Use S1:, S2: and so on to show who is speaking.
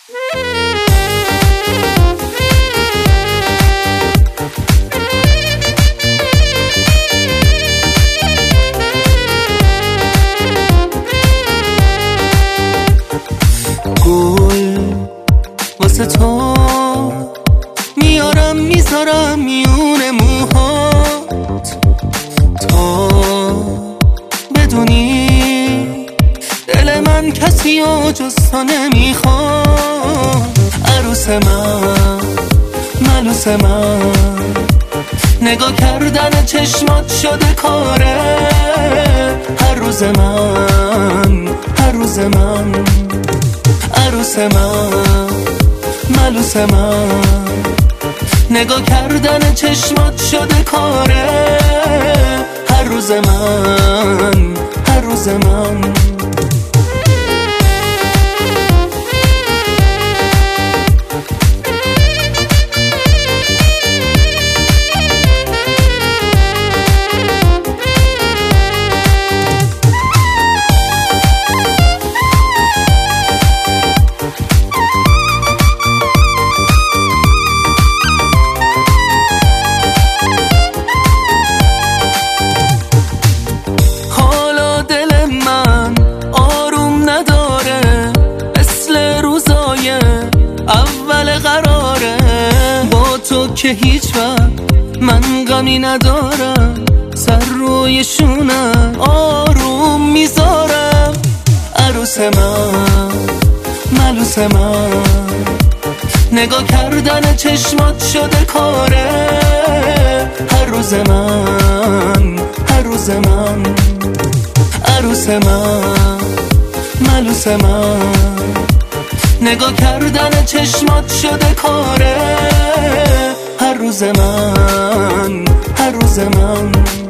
S1: گل واسه تو میارم میذارم میون موهات، تا بدونی دل من کسی و جز تو نمیخواد. عروس من، ملوس من، نگاه کردن چشمات شده کاره. هر روز من، هر روز من، عروس من، ملوس من، نگاه کردن چشمات شده کاره. هر روز من، هر روز من. که هیچ وقت من غمی ندارم، سر روی شونم آروم میذارم. عروس من، ملوس من، نگاه کردن چشمات شده کاره. هر روز من، هر روز من، عروس من، ملوس من، نگاه کردن چشمات شده کاره. هر روز من، هر روز من.